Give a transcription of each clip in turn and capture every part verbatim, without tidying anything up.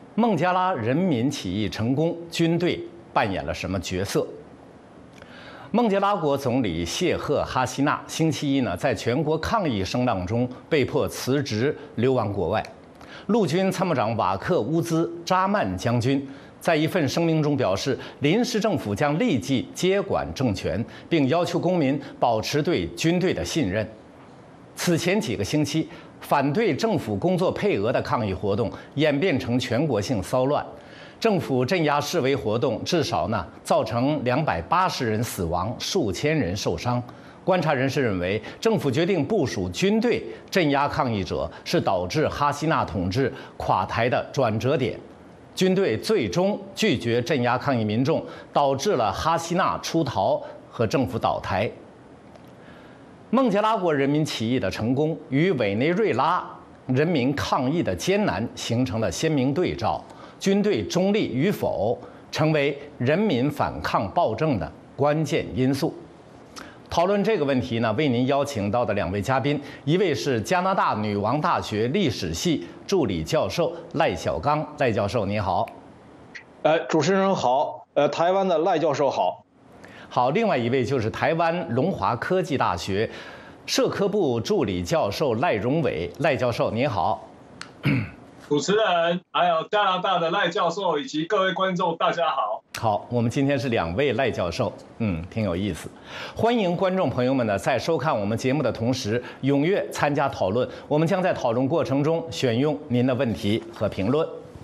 孟加拉人民起义成功，军队扮演了什么角色？孟加拉国总理谢赫哈希纳星期一呢，在全国抗议声浪中被迫辞职，流亡国外。陆军参谋长瓦克乌兹扎曼将军在一份声明中表示，临时政府将立即接管政权，并要求公民保持对军队的信任。此前几个星期，反对政府工作配额的抗议活动演变成全国性骚乱，政府镇压示威活动至少呢造成两百八十人死亡，数千人受伤。观察人士认为，政府决定部署军队镇压抗议者是导致哈希纳统治垮台的转折点。军队最终拒绝镇压抗议民众，导致了哈希纳出逃和政府倒台。孟加拉国人民起义的成功与委内瑞拉人民抗议的艰难形成了鲜明对照，军队中立与否成为人民反抗暴政的关键因素。讨论这个问题呢，为您邀请到的两位嘉宾，一位是加拿大女王大学历史系助理教授赖小刚，赖教授你好。 呃，主持人好，呃，台湾的赖教授好。 好，另外一位就是台湾龙华科技大学社科部助理教授赖荣伟，赖教授你好。 主持人，还有加拿大的赖教授以及各位观众，大家好。 好，我们今天是两位赖教授，嗯，挺有意思。欢迎观众朋友们呢，在收看我们节目的同时，踊跃参加讨论。我们将在讨论过程中选用您的问题和评论。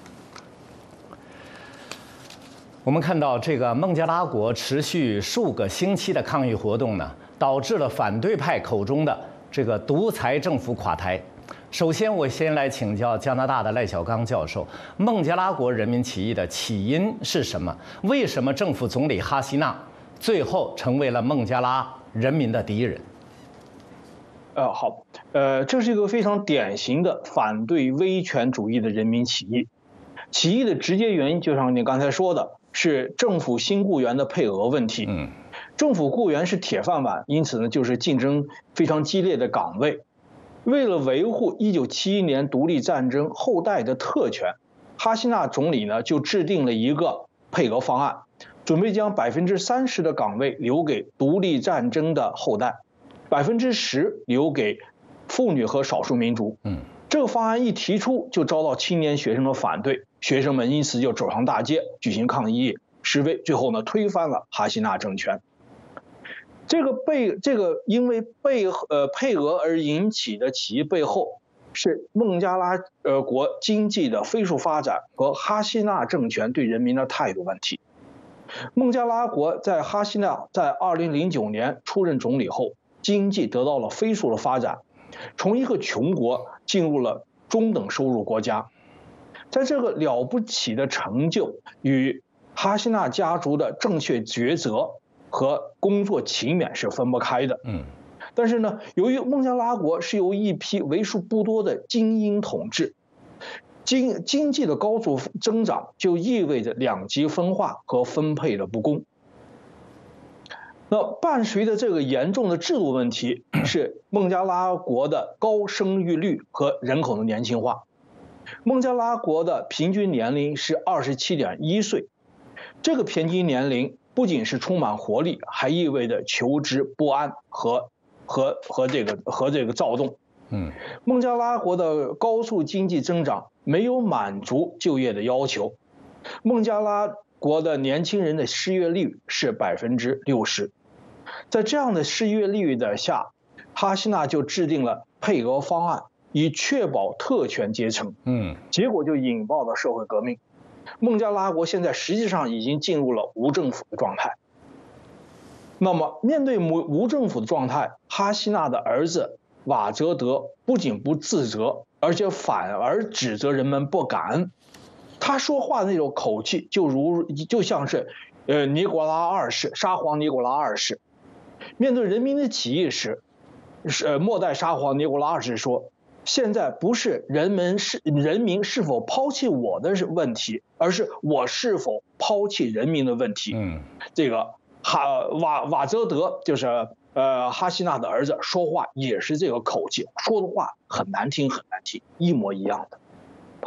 我们看到这个孟加拉国持续数个星期的抗议活动呢，导致了反对派口中的这个独裁政府垮台。首先，我先来请教加拿大的赖小刚教授，孟加拉国人民起义的起因是什么？为什么政府总理哈希纳最后成为了孟加拉人民的敌人？ 呃，好，呃，这是一个非常典型的反对威权主义的人民起义。起义的直接原因，就像你刚才说的，是政府新雇员的配额问题。嗯，政府雇员是铁饭碗，因此呢，就是竞争非常激烈的岗位。为了维护一九七一年独立战争后代的特权，哈希纳总理呢就制定了一个配额方案，准备将百分之三十的岗位留给独立战争的后代，百分之十留给妇女和少数民族。嗯，这个方案一提出，就遭到青年学生的反对，学生们因此就走上大街举行抗议示威，最后呢推翻了哈希纳政权。这个被这个因为被呃配额而引起的起义背后，是孟加拉呃国经济的飞速发展和哈希纳政权对人民的态度问题。孟加拉国在哈希纳在二零零九年出任总理后，经济得到了飞速的发展，从一个穷国进入了中等收入国家。在这个了不起的成就与哈希纳家族的正确抉择和工作勤勉是分不开的。嗯，但是呢，由于孟加拉国是由一批为数不多的精英统治，经经济的高速增长就意味着两极分化和分配的不公。那伴随着这个严重的制度问题，是孟加拉国的高生育率和人口的年轻化。孟加拉国的平均年龄是二十七点一岁，这个平均年龄不仅是充满活力，还意味着求知不安和和和这个和这个躁动。嗯，孟加拉国的高速经济增长没有满足就业的要求，孟加拉国的年轻人的失业率是百分之六十。在这样的失业率的下，哈希纳就制定了配额方案，以确保特权阶层。嗯，结果就引爆了社会革命。孟加拉国现在实际上已经进入了无政府的状态。那么，面对无无政府的状态，哈希纳的儿子瓦泽德不仅不自责，而且反而指责人们不感恩。他说话的那种口气，就如就像是，呃，尼古拉二世，沙皇尼古拉二世，面对人民的起义时，是、呃、末代沙皇尼古拉二世说。现在不是人们是人民是否抛弃我的问题，而是我是否抛弃人民的问题。嗯，这个哈瓦瓦泽德就是呃哈希纳的儿子，说话也是这个口气，说的话很难听很难听，一模一样的。好，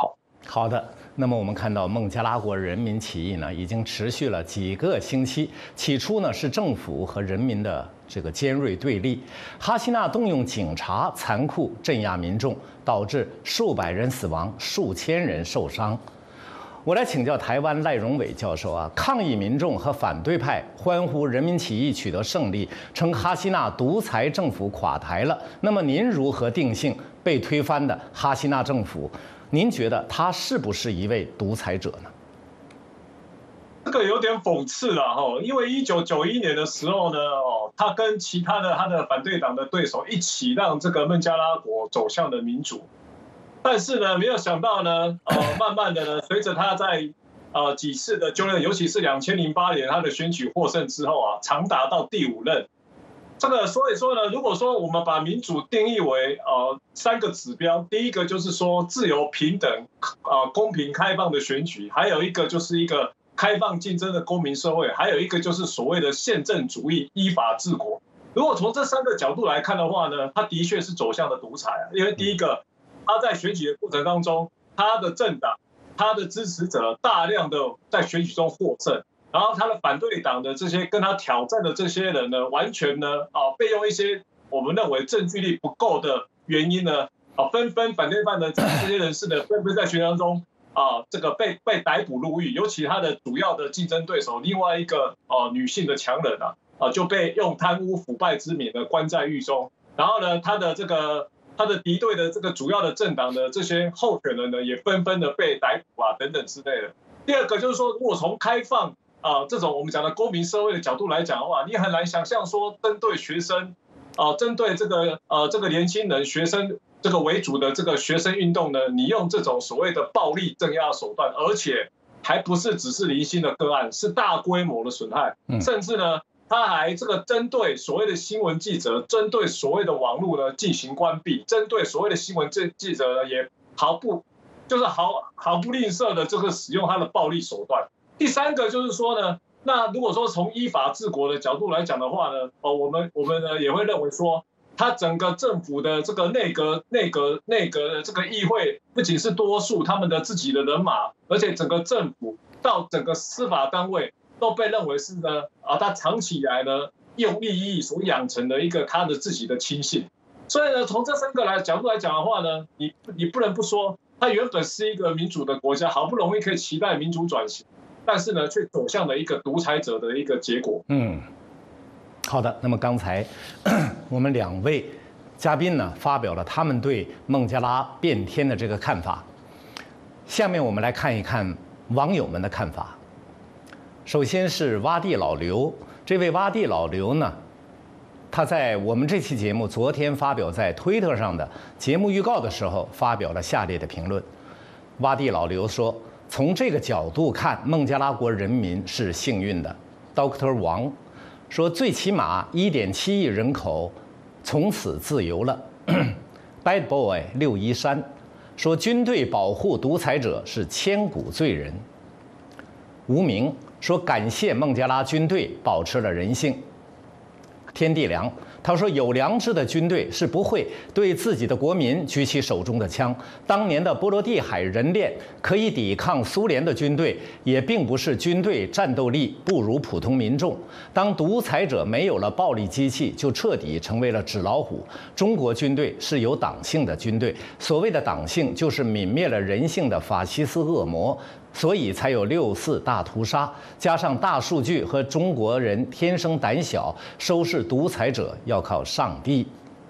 好的，那么我们看到孟加拉国人民起义呢，已经持续了几个星期。起初呢是政府和人民的这个尖锐对立，哈希纳动用警察残酷镇压民众，导致数百人死亡，数千人受伤。我来请教台湾赖荣伟教授啊，抗议民众和反对派欢呼人民起义取得胜利，称哈希纳独裁政府垮台了。那么您如何定性被推翻的哈希纳政府？您觉得他是不是一位独裁者呢？ 这个有点讽刺了哈，因为一九九一年的时候呢，哦，他跟其他的他的反对党的对手一起让这个孟加拉国走向了民主，但是呢，没有想到呢，呃，慢慢的呢，随着他在呃几次的就任，尤其是两千零八年他的选举获胜之后啊，长达到第五任。这个所以说呢，如果说我们把民主定义为呃三个指标，第一个就是说自由、平等、呃公平、开放的选举，还有一个就是一个开放竞争的公民社会，还有一个就是所谓的宪政主义、依法治国。如果从这三个角度来看的话呢，他的确是走向了独裁啊，因为第一个，他在选举的过程当中，他的政党、他的支持者大量的在选举中获胜。然后他的反对党的这些跟他挑战的这些人呢，完全呢啊，被用一些我们认为证据力不够的原因呢，啊，纷纷反对派的这些人士呢，纷纷在选举当中啊，这个被被逮捕入狱，尤其他的主要的竞争对手，另外一个啊女性的强人啊，啊就被用贪污腐败之名呢关在狱中。然后呢，他的这个他的敌对的这个主要的政党的这些候选人呢，也纷纷的被逮捕啊等等之类的。第二个就是说，如果从开放啊、呃，这种我们讲的公民社会的角度来讲的话，你很难想象说，针对学生，啊、呃，针对这个呃这个年轻人、学生这个为主的这个学生运动呢，你用这种所谓的暴力镇压手段，而且还不是只是零星的个案，是大规模的损害，甚至呢，他还这个针对所谓的新闻记者，针对所谓的网络呢进行关闭，针对所谓的新闻记者呢也毫不就是毫毫不吝啬的这个使用他的暴力手段。第三个就是说呢，那如果说从依法治国的角度来讲的话呢，哦，我们我们呢也会认为说，他整个政府的这个内阁、内阁、内阁的这个议会，不仅是多数他们的自己的人马，而且整个政府到整个司法单位都被认为是呢，啊，他长期以来呢用利益所养成的一个他的自己的亲信。所以呢，从这三个来角度来讲的话呢，你你不能不说，他原本是一个民主的国家，好不容易可以期待民主转型。但是呢，却走向了一个独裁者的一个结果。 嗯，好的。那么刚才我们两位嘉宾呢，发表了他们对孟加拉变天的这个看法。下面我们来看一看网友们的看法。首先是洼地老刘，这位洼地老刘呢，他在我们这期节目昨天发表在推特上的节目预告的时候，发表了下列的评论。洼地老刘说，从这个角度看，孟加拉国人民是幸运的。Doctor 王说，最起码 一点七亿人口从此自由了。Bad Boy 六一三说，军队保护独裁者是千古罪人。无名说，感谢孟加拉军队保持了人性。天地良他说，有良知的军队是不会对自己的国民举起手中的枪。当年的波罗的海人链可以抵抗苏联的军队，也并不是军队战斗力不如普通民众。当独裁者没有了暴力机器，就彻底成为了纸老虎。中国军队是有党性的军队，所谓的党性就是泯灭了人性的法西斯恶魔。所以才有六四大屠杀，加上大数据和中国人天生胆小，收拾独裁者要靠上帝。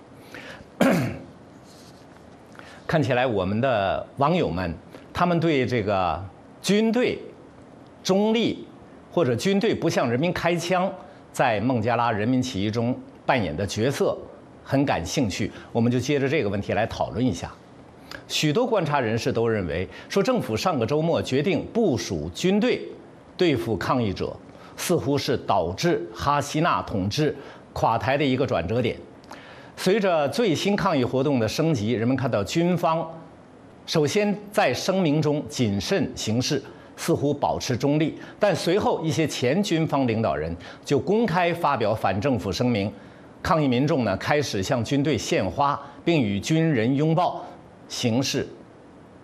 看起来我们的网友们，他们对这个军队中立或者军队不向人民开枪，在孟加拉人民起义中扮演的角色很感兴趣。我们就接着这个问题来讨论一下。许多观察人士都认为，说政府上个周末决定部署军队对付抗议者，似乎是导致哈希纳统治垮台的一个转折点。随着最新抗议活动的升级，人们看到军方首先在声明中谨慎行事，似乎保持中立，但随后一些前军方领导人就公开发表反政府声明，抗议民众呢开始向军队献花，并与军人拥抱，形势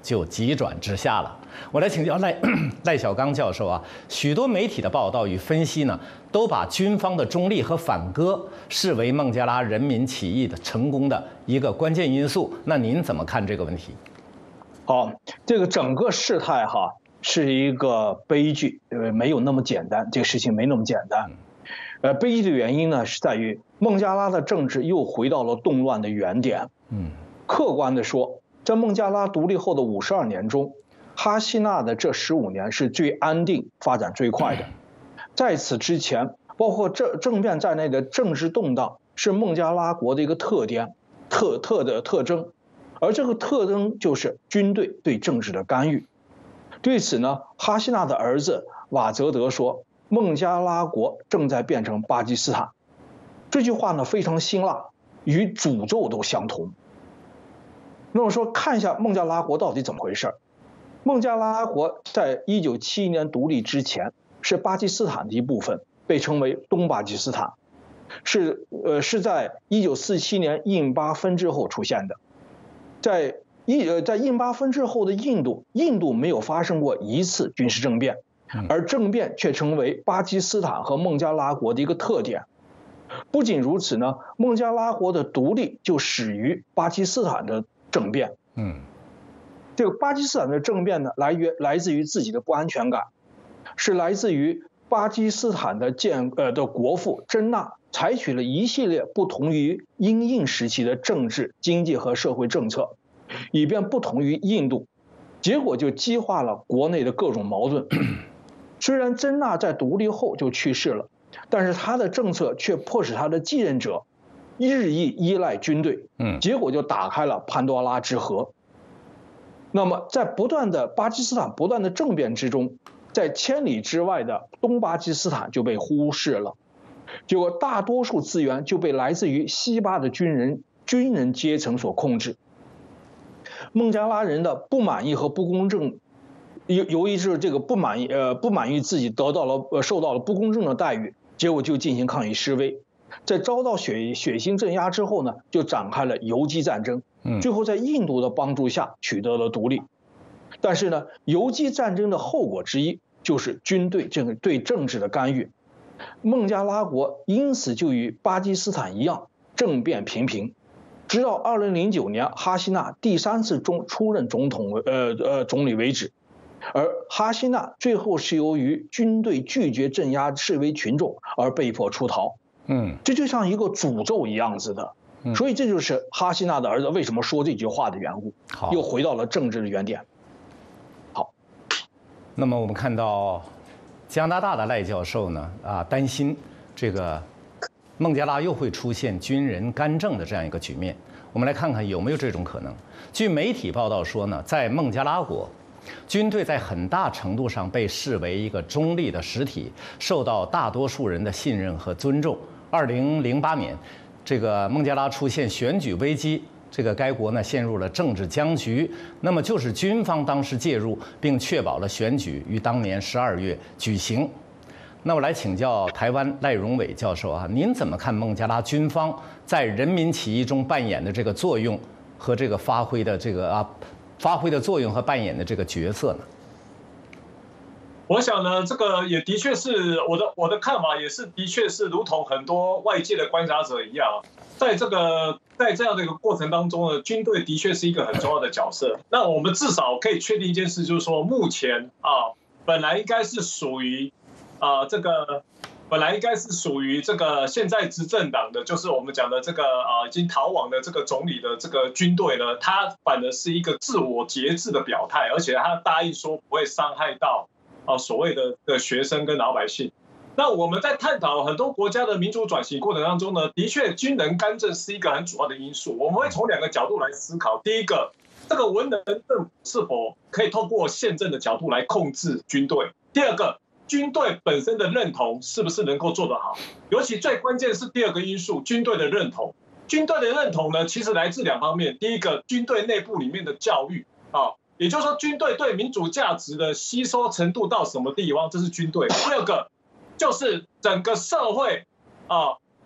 就急转直下了。我来请教赖赖小刚教授啊，许多媒体的报道与分析呢，都把军方的中立和反戈视为孟加拉人民起义的成功的一个关键因素。那您怎么看这个问题？ 好，这个整个事态哈是一个悲剧，呃，没有那么简单，这个事情没那么简单。呃，悲剧的原因呢是在于孟加拉的政治又回到了动乱的原点。嗯，客观的说，在孟加拉独立后的五十二年中，哈希纳的这十五年是最安定、发展最快的。在此之前，包括政政变在内的政治动荡是孟加拉国的一个特点、特特的特征，而这个特征就是军队对政治的干预。对此呢，哈希纳的儿子瓦泽德说：“孟加拉国正在变成巴基斯坦。”这句话呢非常辛辣，与诅咒都相同。那么说，看一下孟加拉国到底怎么回事？孟加拉国在一九七一年独立之前是巴基斯坦的一部分，被称为东巴基斯坦，是呃是在一九四七年印巴分治后出现的。在印呃在印巴分治后的印度，印度没有发生过一次军事政变，而政变却成为巴基斯坦和孟加拉国的一个特点。不仅如此呢，孟加拉国的独立就始于巴基斯坦的政变。嗯。这个巴基斯坦的政变呢，来源来自于自己的不安全感，是来自于巴基斯坦的建呃的国父真纳采取了一系列不同于英印时期的政治、经济和社会政策，以便不同于印度，结果就激化了国内的各种矛盾。虽然真纳在独立后就去世了，但是他的政策却迫使他的继任者日益依赖军队，结果就打开了潘多拉之盒。那么，在不断的巴基斯坦不断的政变之中，在千里之外的东巴基斯坦就被忽视了，结果大多数资源就被来自于西巴的军人军人阶层所控制。孟加拉人的不满意和不公正，由由于是这个不满意，呃，不满意自己得到了呃受到了不公正的待遇，结果就进行抗议示威。在遭到血血腥镇压之后呢，就展开了游击战争，最后在印度的帮助下取得了独立。但是呢，游击战争的后果之一就是军队这个对政治的干预。孟加拉国因此就与巴基斯坦一样，政变频频，直到二零零九年哈希纳第三次中出任总统呃呃总理为止。而哈希纳最后是由于军队拒绝镇压示威群众而被迫出逃。嗯，这就像一个诅咒一样子的，所以这就是哈希纳的儿子为什么说这句话的缘故。好，又回到了政治的原点。好， 那么我们看到加拿大的赖教授呢，啊，担心这个孟加拉又会出现军人干政的这样一个局面。我们来看看有没有这种可能。据媒体报道说呢，在孟加拉国，军队在很大程度上被视为一个中立的实体，受到大多数人的信任和尊重。二零零八年，这个孟加拉出现选举危机，这个该国呢陷入了政治僵局。那么就是军方当时介入，并确保了选举于当年十二月举行。那我来请教台湾赖荣伟教授啊，您怎么看孟加拉军方在人民起义中扮演的这个作用和这个发挥的这个啊发挥的作用和扮演的这个角色呢？ 我想呢，这个也的确是我的我的看法，也是的确是如同很多外界的观察者一样，在这个在这样的一个过程当中呢，军队的确是一个很重要的角色。那我们至少可以确定一件事，就是说目前啊，本来应该是属于啊这个本来应该是属于这个现在执政党的，就是我们讲的这个啊已经逃亡的这个总理的这个军队呢，他反而是一个自我节制的表态，而且他答应说不会伤害到啊，所谓的的学生跟老百姓。那我们在探讨很多国家的民主转型过程当中呢，的确军人干政是一个很主要的因素。我们会从两个角度来思考：第一个，这个文人政府是否可以透过宪政的角度来控制军队；第二个，军队本身的认同是不是能够做得好？尤其最关键是第二个因素，军队的认同。军队的认同呢，其实来自两方面：第一个，军队内部里面的教育啊。也就是说，军队对民主价值的吸收程度到什么地方，这是军队。第二个，就是整个社会啊，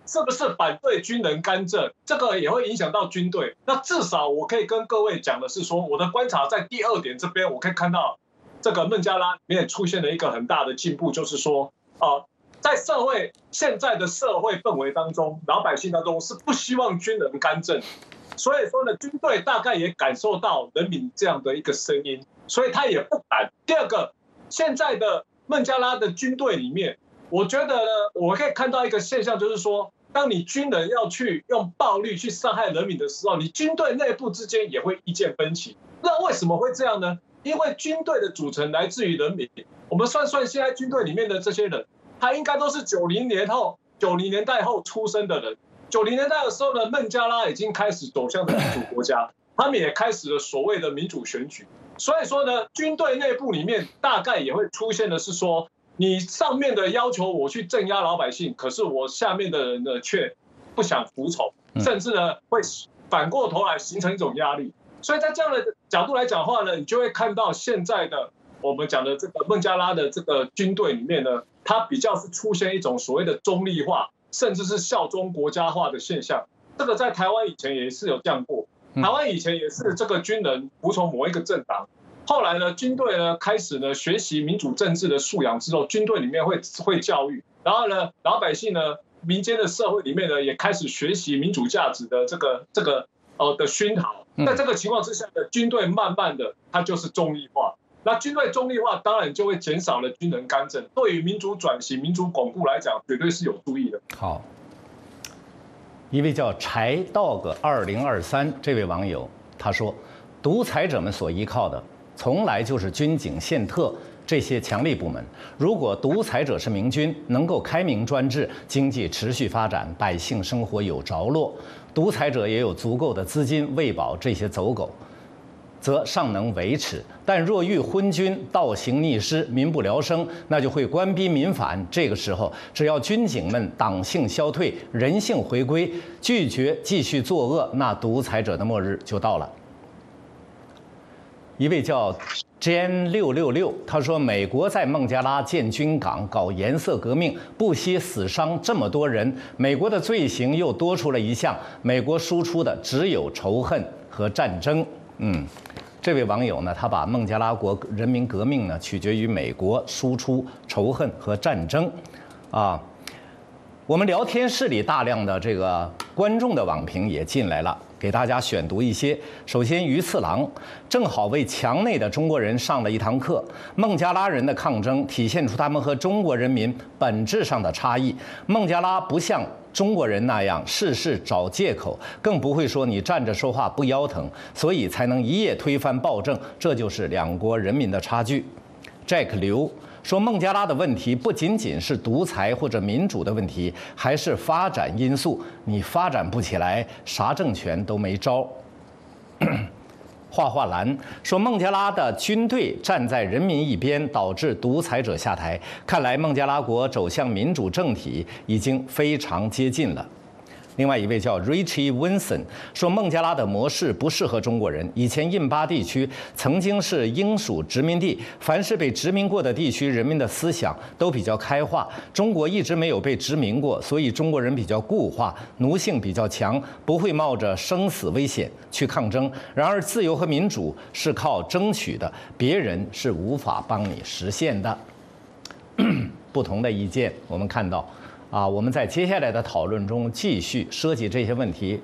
是不是反对军人干政，这个也会影响到军队。那至少我可以跟各位讲的是说，我的观察在第二点这边，我可以看到这个孟加拉里面出现了一个很大的进步，就是说，呃，在社会现在的社会氛围当中，老百姓当中是不希望军人干政，所以说呢，军队大概也感受到人民这样的一个声音，所以他也不敢。第二个，现在的孟加拉的军队里面，我觉得呢，我可以看到一个现象，就是说，当你军人要去用暴力去伤害人民的时候，你军队内部之间也会意见分歧。那为什么会这样呢？因为军队的组成来自于人民。我们算算现在军队里面的这些人，他应该都是九零年后、九零年代后出生的人。九零年代的时候呢，孟加拉已经开始走向民主国家，他们也开始了所谓的民主选举。所以说呢，军队内部里面大概也会出现的是说，你上面的要求我去镇压老百姓，可是我下面的人呢却不想服从，甚至呢会反过头来形成一种压力。所以在这样的角度来讲的话呢，你就会看到现在的我们讲的这个孟加拉的这个军队里面呢，它比较是出现一种所谓的中立化，甚至是效忠国家化的现象。这个在台湾以前也是有这样过，台湾以前也是这个军人服从某一个政党。后来呢，军队呢开始呢学习民主政治的素养之后，军队里面会会教育，然后呢，老百姓呢，民间的社会里面呢也开始学习民主价值的这个这个呃的熏陶。在这个情况之下呢，军队慢慢的它就是中立化。那军队中立化当然就会减少了军人干政，对于民主转型、民主巩固来讲，绝对是有助益的。 好，一位叫柴 dog 二零二三这位网友他说，独裁者们所依靠的从来就是军警、宪特这些强力部门。如果独裁者是明君，能够开明专制，经济持续发展，百姓生活有着落，独裁者也有足够的资金喂饱这些走狗，则尚能维持。但若遇昏君倒行逆施，民不聊生，那就会官逼民反。这个时候，只要军警们党性消退，人性回归，拒绝继续作恶，那独裁者的末日就到了。一位叫 Jan 六六六，他说，美国在孟加拉建军港，搞颜色革命，不惜死伤这么多人，美国的罪行又多出了一项，美国输出的只有仇恨和战争。嗯，这位网友呢，他把孟加拉国人民革命呢取决于美国输出仇恨和战争，啊，我们聊天室里大量的这个观众的网评也进来了。给大家选读一些。首先，鱼次郎正好为墙内的中国人上了一堂课。孟加拉人的抗争体现出他们和中国人民本质上的差异。孟加拉不像中国人那样事事找借口，更不会说你站着说话不腰疼，所以才能一夜推翻暴政。这就是两国人民的差距。Jack 刘说，孟加拉的问题不仅仅是独裁或者民主的问题，还是发展因素。你发展不起来，啥政权都没招。画画兰说，孟加拉的军队站在人民一边，导致独裁者下台。看来孟加拉国走向民主政体已经非常接近了。另外一位叫 Richie Wilson 说，孟加拉的模式不适合中国人。以前印巴地区曾经是英属殖民地，凡是被殖民过的地区，人民的思想都比较开化。中国一直没有被殖民过，所以中国人比较固化，奴性比较强，不会冒着生死危险去抗争。然而，自由和民主是靠争取的，别人是无法帮你实现的。不同的意见，我们看到。啊，我们在接下来的讨论中继续涉及这些问题。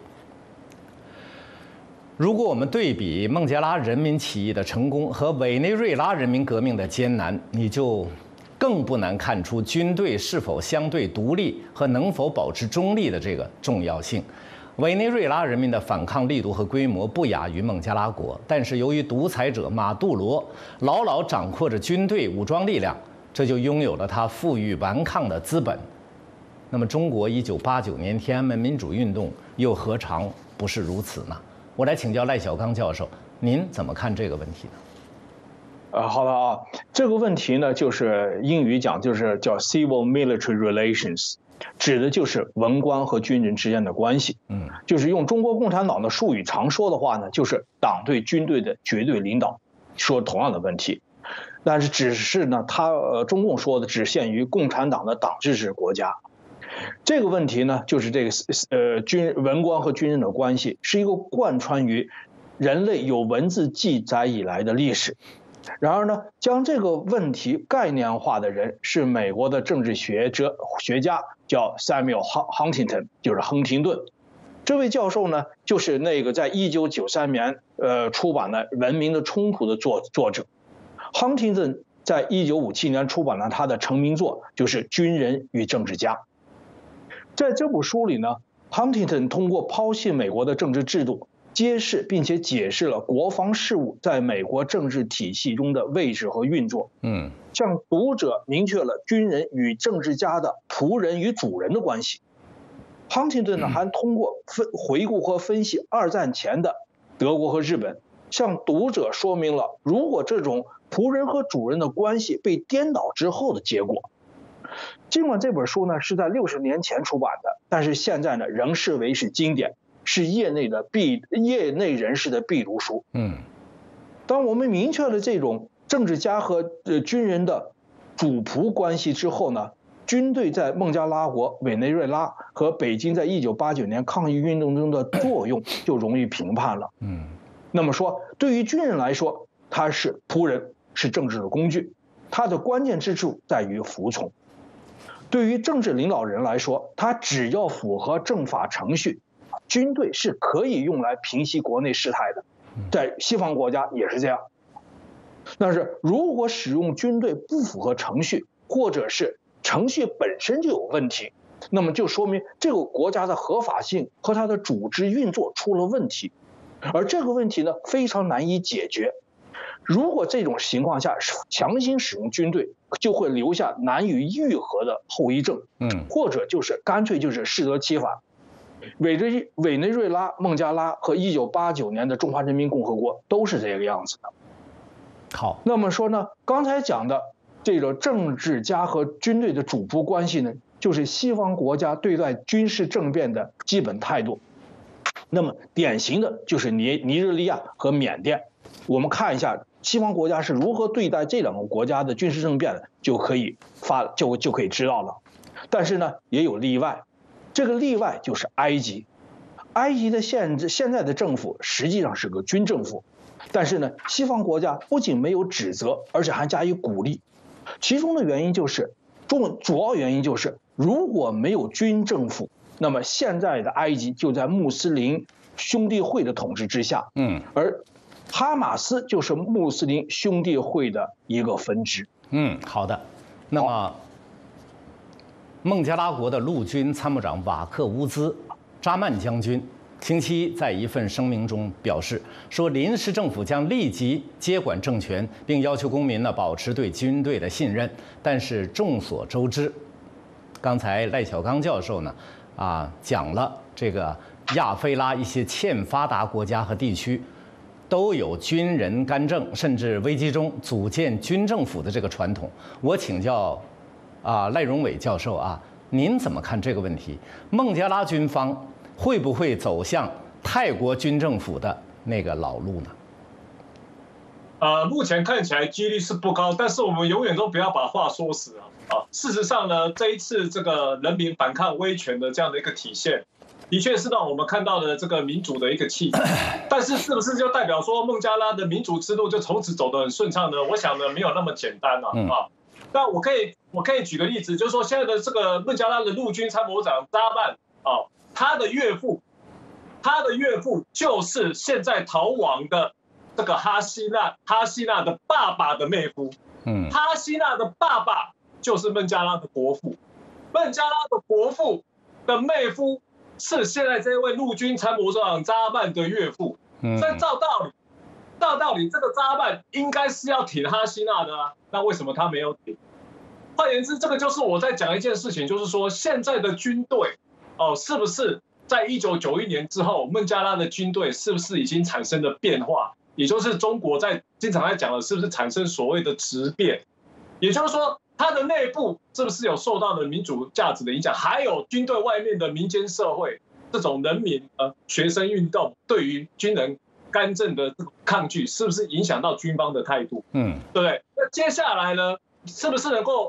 如果我们对比孟加拉人民起义的成功和委内瑞拉人民革命的艰难，你就更不难看出军队是否相对独立和能否保持中立的这个重要性。委内瑞拉人民的反抗力度和规模不亚于孟加拉国，但是由于独裁者马杜罗牢牢掌握着军队武装力量，这就拥有了他负隅顽抗的资本。那么，中国一九八九年天安门民主运动又何尝不是如此呢？我来请教赖小刚教授，您怎么看这个问题呢？ 呃，好的啊，这个问题呢，就是英语讲就是叫 civil military relations， 指的就是文官和军人之间的关系。嗯，就是用中国共产党的术语常说的话呢，就是党对军队的绝对领导，说同样的问题。但是只是呢，他呃中共说的只限于共产党的党制制国家。 这个问题呢，就是这个呃军文官和军人的关系，是一个贯穿于人类有文字记载以来的历史。然而呢，将这个问题概念化的人是美国的政治学者学家，叫 Samuel Huntington， 就是亨廷顿。这位教授呢，就是那个在一九九三年呃出版的《文明的冲突》的作作者。Huntington 在一九五七年出版了他的成名作，就是《军人与政治家》。在这部书里呢 ，Huntington 通过剖析美国的政治制度，揭示并且解释了国防事务在美国政治体系中的位置和运作。 嗯， 向读者明确了军人与政治家的仆人与主人的关系。Huntington 呢，还通过分回顾和分析二战前的德国和日本，向读者说明了如果这种仆人和主人的关系被颠倒之后的结果。尽管这本书呢是在六十年前出版的，但是现在呢仍视为是经典，是业内的必业内人士的必读书。 嗯， 当我们明确了这种政治家和呃军人的主仆关系之后呢，军队在孟加拉国、委内瑞拉和北京在一九八九年抗议运动中的作用就容易评判了。 嗯， 那么说，对于军人来说，他是仆人，是政治的工具，他的关键之处在于服从。对于政治领导人来说，他只要符合政法程序，军队是可以用来平息国内事态的，在西方国家也是这样。但是如果使用军队不符合程序，或者是程序本身就有问题，那么就说明这个国家的合法性和它的组织运作出了问题，而这个问题呢非常难以解决。如果这种情况下强行使用军队，就会留下难以愈合的后遗症， 嗯， 或者就是干脆就是适得其反。委内委内瑞拉、孟加拉和一九八九年的中华人民共和国都是这个样子的。 好， 那么说呢，刚才讲的这个政治家和军队的主仆关系呢，就是西方国家对待军事政变的基本态度。那么典型的就是尼尼日利亚和缅甸，我们看一下西方国家是如何对待这两个国家的军事政变的，就可以发就就可以知道了。但是呢，也有例外，这个例外就是埃及。埃及的现现在的政府实际上是个军政府，但是呢，西方国家不仅没有指责，而且还加以鼓励。其中的原因就是主主要原因就是，如果没有军政府，那么现在的埃及就在穆斯林兄弟会的统治之下， 嗯， 而哈马斯就是穆斯林兄弟会的一个分支。 嗯，好的。那么，孟加拉国的陆军参谋长瓦克乌兹扎曼将军星期一在一份声明中表示说，临时政府将立即接管政权，并要求公民呢保持对军队的信任。但是众所周知，刚才赖小刚教授呢啊讲了这个亚非拉一些欠发达国家和地区都有军人干政，甚至危机中组建军政府的这个传统。我请教啊赖荣伟教授啊，您怎么看这个问题？孟加拉军方会不会走向泰国军政府的那个老路呢？ 呃，目前看起来几率是不高，但是我们永远都不要把话说死啊！啊，事实上呢，这一次这个人民反抗威权的这样的一个体现，的确是让我们看到了这个民主的一个气质。但是是不是就代表说孟加拉的民主之路就从此走得很顺畅呢？我想呢，没有那么简单啊！啊，那我可以我可以举个例子，就是说现在的这个孟加拉的陆军参谋长扎曼啊，他的岳父，他的岳父就是现在逃亡的这个哈希纳哈希纳的爸爸的妹夫。嗯，哈希纳的爸爸就是孟加拉的国父，孟加拉的国父的妹夫是现在这位陆军参谋长扎曼的岳父。嗯，所以照道理，照道理这个扎曼应该是要挺哈希纳的啊，那为什么他没有挺？换言之，这个就是我在讲一件事情，就是说现在的军队哦，是不是在一九九一年之后，孟加拉的军队是不是已经产生了变化？也就是中国在经常在讲的，是不是产生所谓的质变？也就是说，它的内部是不是有受到了民主价值的影响？还有军队外面的民间社会这种人民呃学生运动对于军人干政的这种抗拒，是不是影响到军方的态度？嗯，对不对？那接下来呢，是不是能够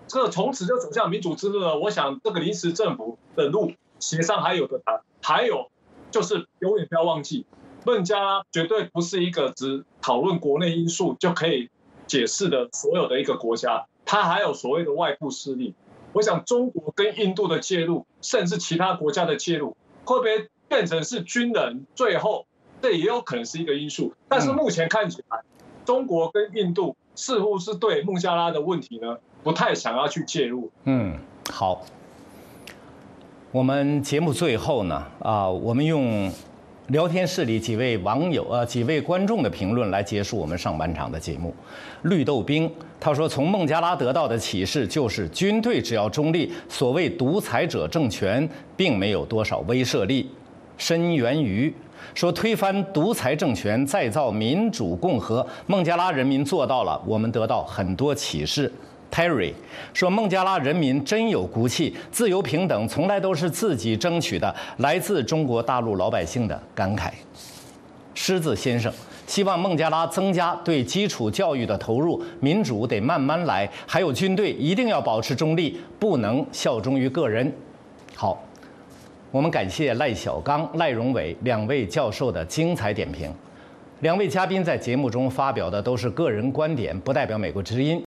这从此就走向民主之路了。我想这个临时政府的路协商还有的谈，还有就是永远不要忘记，孟加拉绝对不是一个只讨论国内因素就可以解释的所有的一个国家，它还有所谓的外部势力。我想中国跟印度的介入，甚至其他国家的介入，会不会变成是军人？最后这也有可能是一个因素。但是目前看起来，中国跟印度似乎是对孟加拉的问题呢，不太想要去介入。 嗯，好。我们节目最后呢，啊，我们用聊天室里几位网友呃几位观众的评论来结束我们上半场的节目。绿豆冰他说，从孟加拉得到的启示就是军队只要中立，所谓独裁者政权并没有多少威慑力。申源于说，推翻独裁政权，再造民主共和，孟加拉人民做到了，我们得到很多启示。Terry 说，孟加拉人民真有骨气，自由平等从来都是自己争取的，来自中国大陆老百姓的感慨。狮子先生希望孟加拉增加对基础教育的投入，民主得慢慢来，还有军队一定要保持中立，不能效忠于个人。好，我们感谢赖小刚、赖荣伟两位教授的精彩点评。两位嘉宾在节目中发表的都是个人观点，不代表美国之音。